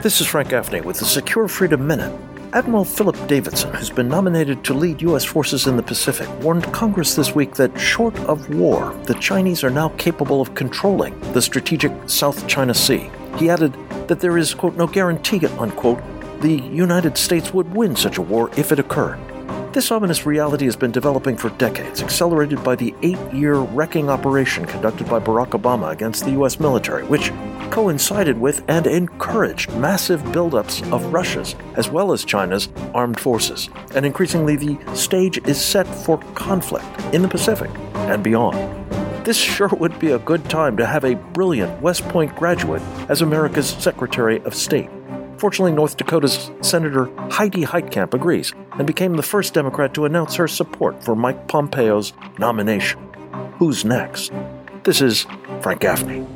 This is Frank Gaffney with the Secure Freedom Minute. Admiral Philip Davidson, who's been nominated to lead U.S. forces in the Pacific, warned Congress this week that short of war, the Chinese are now capable of controlling the strategic South China Sea. He added that there is, quote, no guarantee, unquote, the United States would win such a war if it occurred. This ominous reality has been developing for decades, accelerated by the 8-year wrecking operation conducted by Barack Obama against the U.S. military, which coincided with and encouraged massive buildups of Russia's as well as China's armed forces. And increasingly, the stage is set for conflict in the Pacific and beyond. This sure would be a good time to have a brilliant West Point graduate as America's Secretary of State. Fortunately, North Dakota's Senator Heidi Heitkamp agrees and became the first Democrat to announce her support for Mike Pompeo's nomination. Who's next? This is Frank Gaffney.